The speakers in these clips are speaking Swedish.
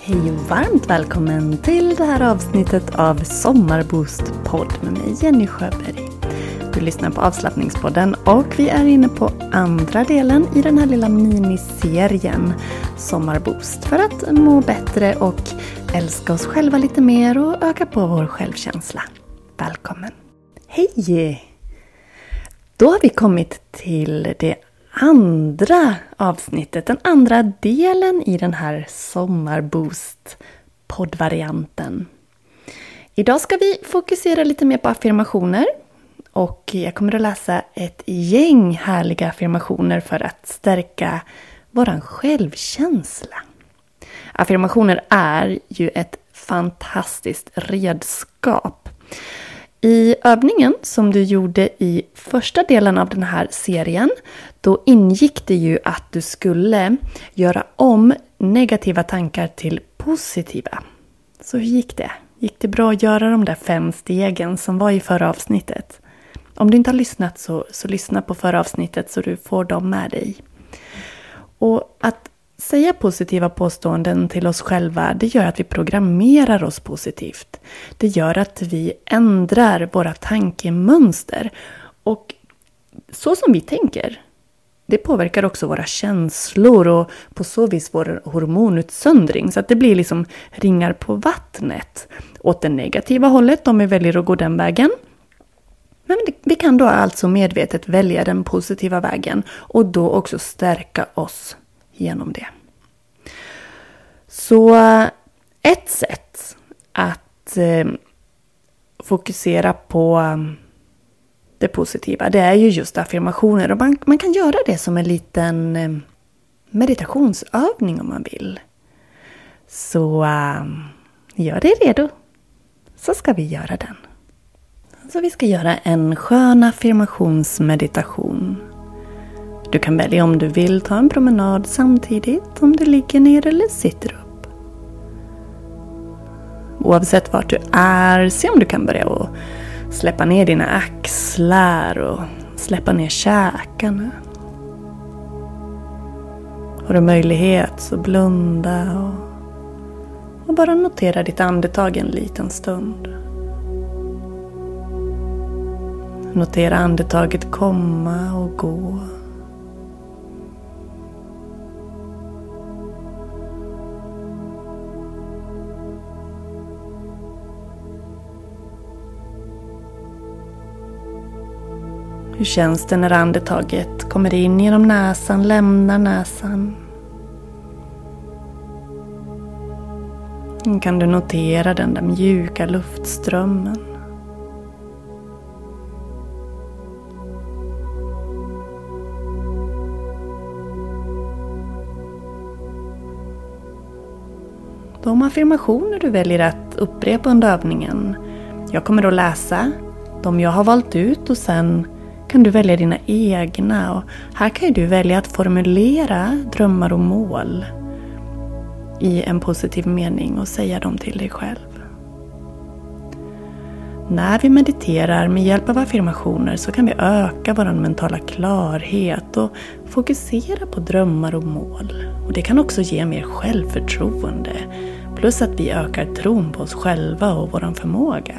Hej och varmt välkommen till det här avsnittet av Sommarboost-podd med mig Jenny Sjöberg. Du lyssnar på avslappningspodden och vi är inne på andra delen i den här lilla miniserien Sommarboost för att må bättre och älska oss själva lite mer och öka på vår självkänsla. Välkommen! Hej! Då har vi kommit till det andra avsnittet, den andra delen i den här Sommarboost-poddvarianten. Idag ska vi fokusera lite mer på affirmationer och jag kommer att läsa ett gäng härliga affirmationer för att stärka våran självkänsla. Affirmationer är ju ett fantastiskt redskap. I övningen som du gjorde i första delen av den här serien, då ingick det ju att du skulle göra om negativa tankar till positiva. Så hur gick det? Gick det bra att göra de där 5 stegen som var i förra avsnittet? Om du inte har lyssnat så lyssna på förra avsnittet så du får dem med dig. Och att säga positiva påståenden till oss själva, det gör att vi programmerar oss positivt. Det gör att vi ändrar våra tankemönster. Och så som vi tänker, det påverkar också våra känslor och på så vis vår hormonutsöndring. Så att det blir liksom ringar på vattnet. Åt det negativa hållet om vi väljer att gå den vägen. Men vi kan då alltså medvetet välja den positiva vägen och då också stärka oss genom det. Så ett sätt att fokusera på det positiva, det är ju just affirmationer. Och man kan göra det som en liten meditationsövning om man vill. Så gör dig redo. Så ska vi göra den. Så vi ska göra en skön affirmationsmeditation. Du kan välja om du vill ta en promenad samtidigt, om du ligger ner eller sitter upp. Oavsett vart du är, se om du kan börja att släppa ner dina axlar och släppa ner käkarna. Har du möjlighet så blunda och bara notera ditt andetag en liten stund. Notera andetaget komma och gå. Hur känns det när andetaget kommer in genom näsan, lämnar näsan? Kan du notera den där mjuka luftströmmen? De affirmationer du väljer att upprepa under övningen. Jag kommer att läsa de jag har valt ut och sen kan du välja dina egna. Och här kan du välja att formulera drömmar och mål i en positiv mening och säga dem till dig själv. När vi mediterar med hjälp av affirmationer så kan vi öka vår mentala klarhet och fokusera på drömmar och mål. Och det kan också ge mer självförtroende. Plus att vi ökar tron på oss själva och vår förmåga.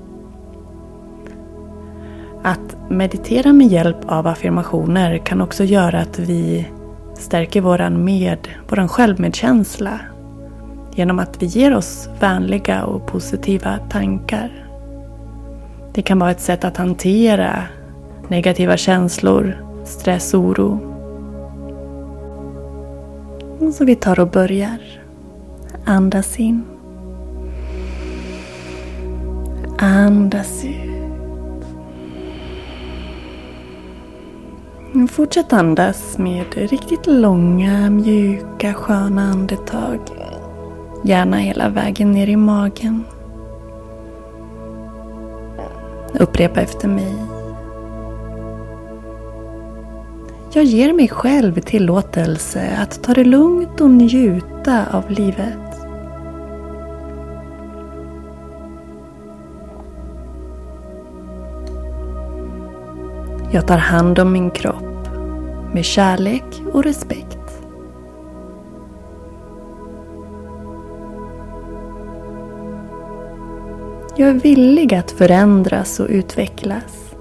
Att meditera med hjälp av affirmationer kan också göra att vi stärker våran självmedkänsla. Genom att vi ger oss vänliga och positiva tankar. Det kan vara ett sätt att hantera negativa känslor, stress och oro. Så vi tar och börjar. Andas in. Andas ut. Fortsätt andas med riktigt långa, mjuka, sköna andetag. Gärna hela vägen ner i magen. Upprepa efter mig. Jag ger mig själv tillåtelse att ta det lugnt och njuta av livet. Jag tar hand om min kropp med kärlek och respekt. Jag är villig att förändras och utvecklas.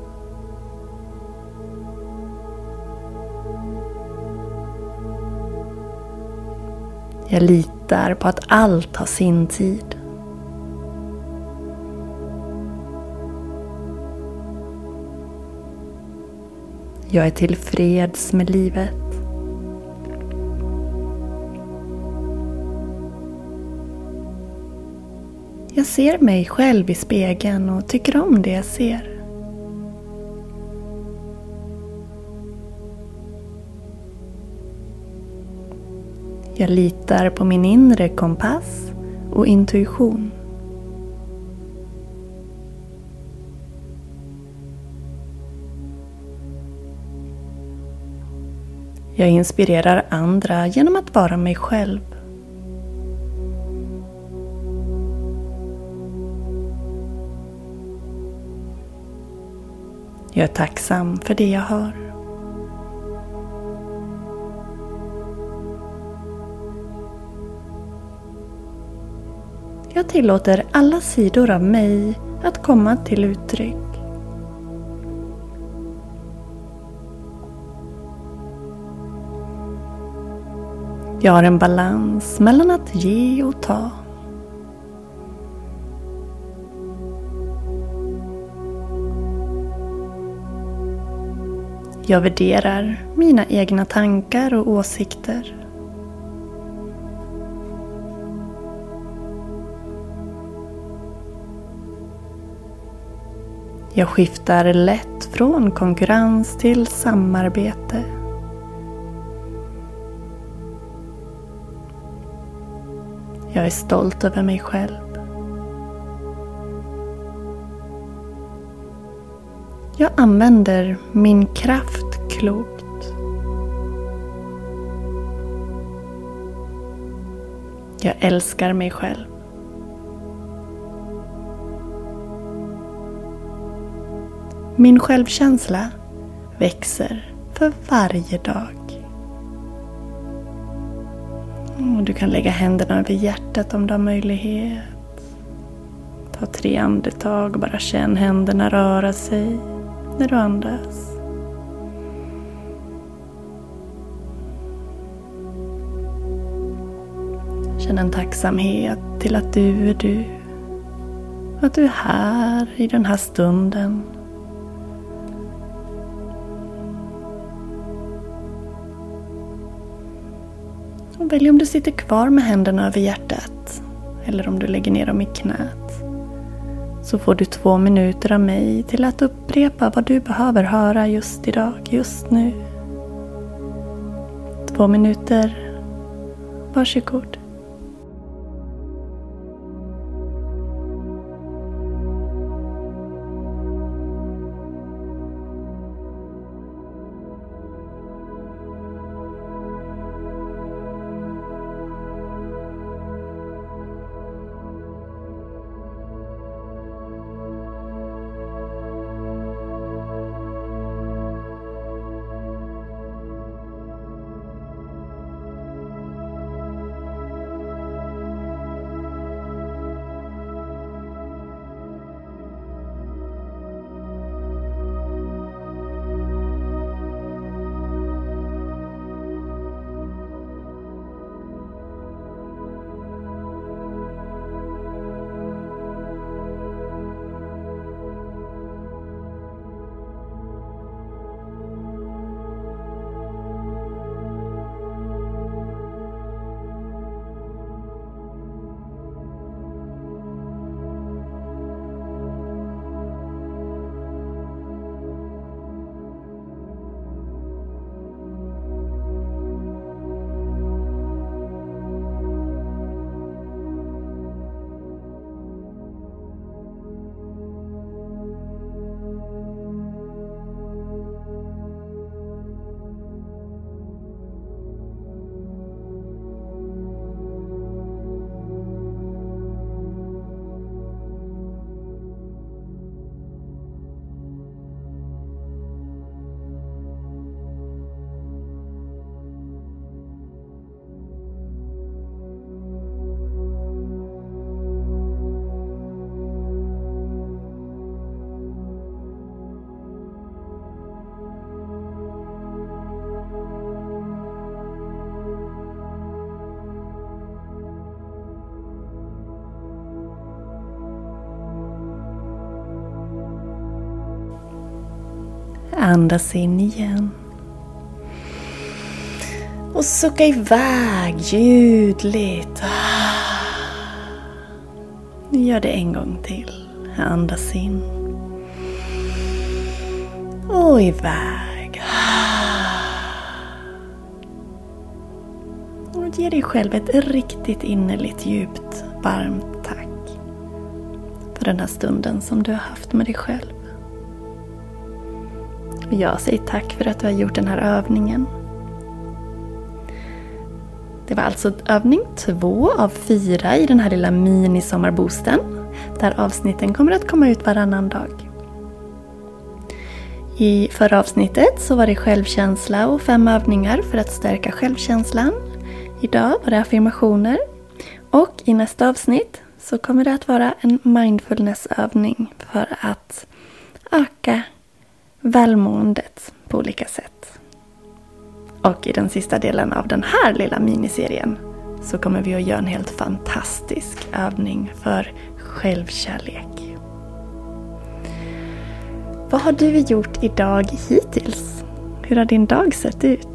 Jag litar på att allt har sin tid. Jag är tillfreds med livet. Jag ser mig själv i spegeln och tycker om det jag ser. Jag litar på min inre kompass och intuition. Jag inspirerar andra genom att vara mig själv. Jag är tacksam för det jag har. Jag tillåter alla sidor av mig att komma till uttryck. Jag har en balans mellan att ge och ta. Jag värderar mina egna tankar och åsikter. Jag skiftar lätt från konkurrens till samarbete. Jag är stolt över mig själv. Jag använder min kraft klokt. Jag älskar mig själv. Min självkänsla växer för varje dag. Du kan lägga händerna över hjärtat om du har möjlighet. Ta 3 andetag och bara känn händerna röra sig när du andas. Känn en tacksamhet till att du är du. Att du är här i den här stunden. Och välj om du sitter kvar med händerna över hjärtat eller om du lägger ner dem i knät. Så får du 2 minuter av mig till att upprepa vad du behöver höra just idag, just nu. 2 minuter. Varsågod. Andas in igen. Och sucka iväg ljudligt. Gör det en gång till. Andas in. Och iväg. Och ge dig själv ett riktigt innerligt djupt, varmt tack. För den här stunden som du har haft med dig själv. Och jag säger tack för att du har gjort den här övningen. Det var alltså övning 2 av 4 i den här lilla mini-sommarboosten. Där avsnitten kommer att komma ut varannan dag. I förra avsnittet så var det självkänsla och 5 övningar för att stärka självkänslan. Idag var det affirmationer. Och i nästa avsnitt så kommer det att vara en mindfulnessövning för att öka välmåendet på olika sätt. Och i den sista delen av den här lilla miniserien så kommer vi att göra en helt fantastisk övning för självkärlek. Vad har du gjort idag hittills? Hur har din dag sett ut?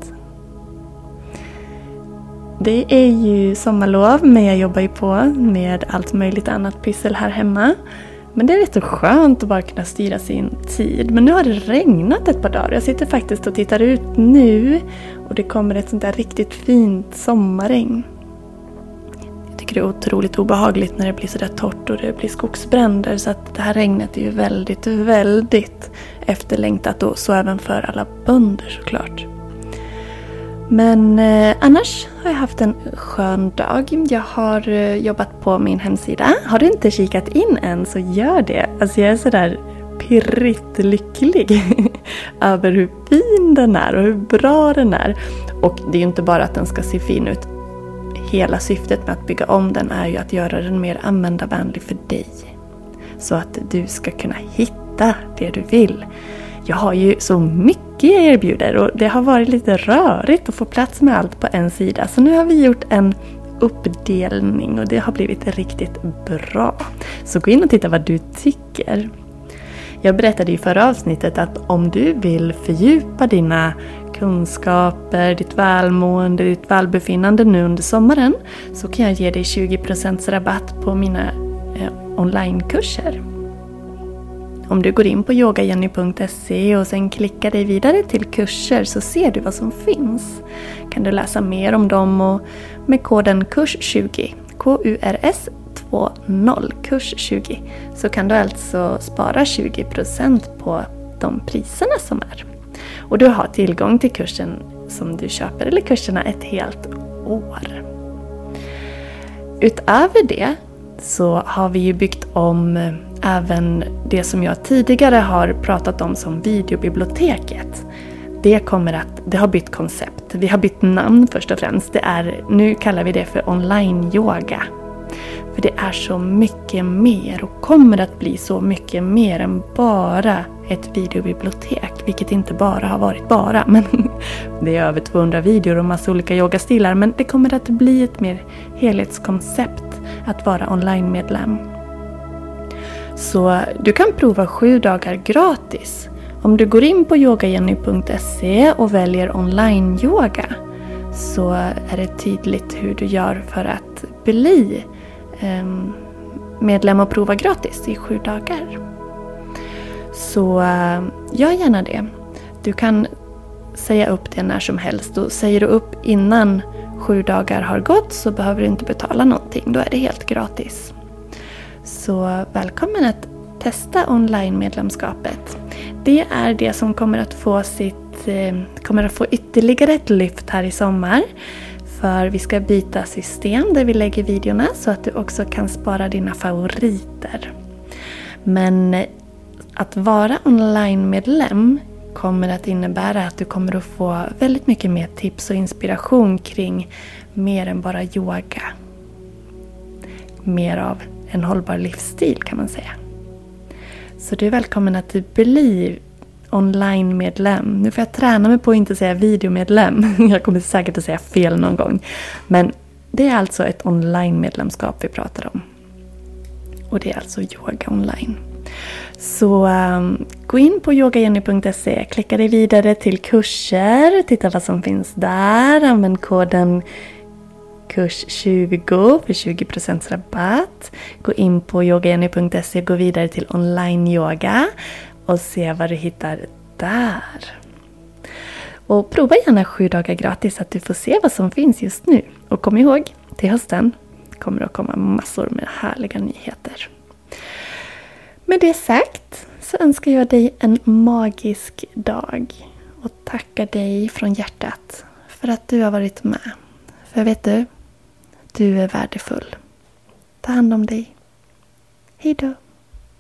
Det är ju sommarlov, men jag jobbar ju på med allt möjligt annat pyssel här hemma. Men det är rätt så skönt att bara kunna styra sin tid. Men nu har det regnat ett par dagar. Jag sitter faktiskt och tittar ut nu och det kommer ett sånt där riktigt fint sommarregn. Jag tycker det är otroligt obehagligt när det blir sådär torrt och det blir skogsbränder. Så att det här regnet är ju väldigt, väldigt efterlängtat och så även för alla bönder såklart. Men annars har jag haft en skön dag. Jag har jobbat på min hemsida. Har du inte kikat in än så gör det. Alltså jag är sådär pirrigt lycklig över hur fin den är och hur bra den är. Och det är ju inte bara att den ska se fin ut. Hela syftet med att bygga om den är ju att göra den mer användarvänlig för dig. Så att du ska kunna hitta det du vill. Jag har ju så mycket jag erbjuder och det har varit lite rörigt att få plats med allt på en sida. Så nu har vi gjort en uppdelning och det har blivit riktigt bra. Så gå in och titta vad du tycker. Jag berättade i förra avsnittet att om du vill fördjupa dina kunskaper, ditt välmående, ditt välbefinnande nu under sommaren så kan jag ge dig 20% rabatt på mina onlinekurser. Om du går in på yogajenny.se och sen klickar dig vidare till kurser så ser du vad som finns. Kan du läsa mer om dem och med koden KURS20, KURS20, KURS20, så kan du alltså spara 20% på de priserna som är. Och du har tillgång till kursen som du köper eller kurserna ett helt år. Utöver det så har vi ju byggt om även det som jag tidigare har pratat om som videobiblioteket. Det har bytt koncept. Vi har bytt namn först och främst. Nu kallar vi det för online-yoga. För det är så mycket mer och kommer att bli så mycket mer än bara ett videobibliotek. Vilket inte bara har varit bara. Men det är över 200 videor och massa olika yogastilar. Men det kommer att bli ett mer helhetskoncept att vara online-medlem. Så du kan prova 7 dagar gratis. Om du går in på yogajenny.se och väljer online-yoga så är det tydligt hur du gör för att bli medlem och prova gratis i 7 dagar. Så gör gärna det. Du kan säga upp det när som helst. Och säger du upp innan 7 dagar har gått så behöver du inte betala någonting. Då är det helt gratis. Så välkommen att testa online-medlemskapet. Det är det som kommer att få ytterligare ett lyft här i sommar. För vi ska byta system där vi lägger videorna så att du också kan spara dina favoriter. Men att vara online-medlem kommer att innebära att du kommer att få väldigt mycket mer tips och inspiration kring mer än bara yoga. Mer av en hållbar livsstil kan man säga. Så du är välkommen att bli online-medlem. Nu får jag träna mig på att inte säga videomedlem. Jag kommer säkert att säga fel någon gång. Men det är alltså ett online-medlemskap vi pratar om. Och det är alltså yoga online. Så gå in på yogajenny.se, klicka dig vidare till kurser, titta vad som finns där, använd koden kurs20 för 20% rabatt. Gå in på yogajenny.se, gå vidare till online yoga och se vad du hittar där. Och prova gärna 7 dagar gratis så att du får se vad som finns just nu. Och kom ihåg, till hösten kommer det att komma massor med härliga nyheter. Med det sagt så önskar jag dig en magisk dag. Och tackar dig från hjärtat för att du har varit med. För vet du är värdefull. Ta hand om dig. Hej då.